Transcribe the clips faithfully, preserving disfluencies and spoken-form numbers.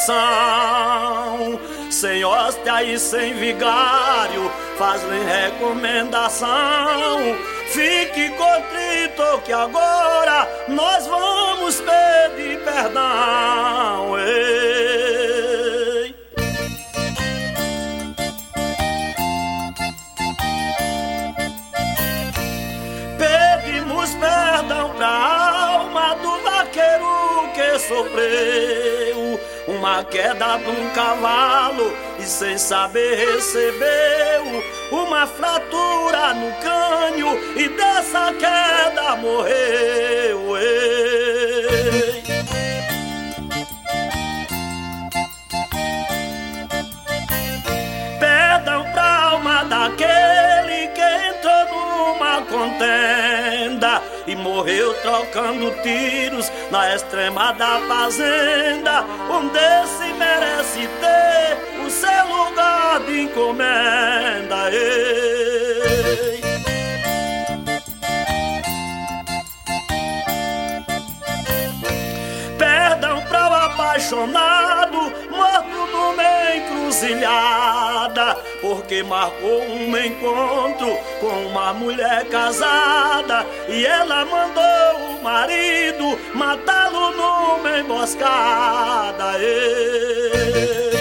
oração, sem hóstia e sem vigário, faz-lhe recomendação. Fique contrito que agora nós vamos pedir perdão. Ei. Pedimos perdão pra alma do vaqueiro que sofreu uma queda de um cavalo e sem saber recebeu uma fratura no crânio e dessa queda morreu. Ei. Perdão pra alma daquele que entrou numa contenda e morreu trocando tiros na extrema da fazenda, onde se merece ter o seu lugar de encomenda. Ei. Perdão para o apaixonado morto numa encruzilhada, porque marcou um encontro com uma mulher casada e ela mandou o marido matá-lo numa emboscada. Ei.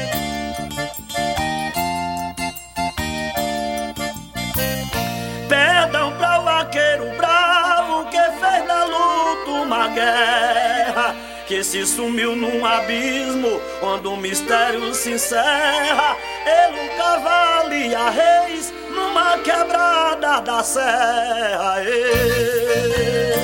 Perdão para o vaqueiro bravo que fez da luta uma guerra, que se sumiu num abismo onde o mistério se encerra. Ele, o cavalo e a reis numa quebrada da serra. Ei.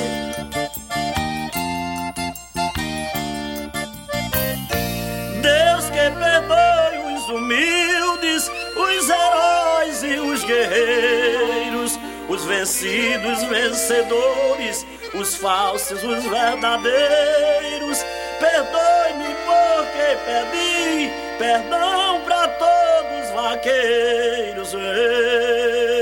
Deus que perdoe os humildes, os heróis e os guerreiros, os vencidos, vencedores, os falsos, os verdadeiros. Perdoe-me porque pedi perdão para todos os vaqueiros. Ei.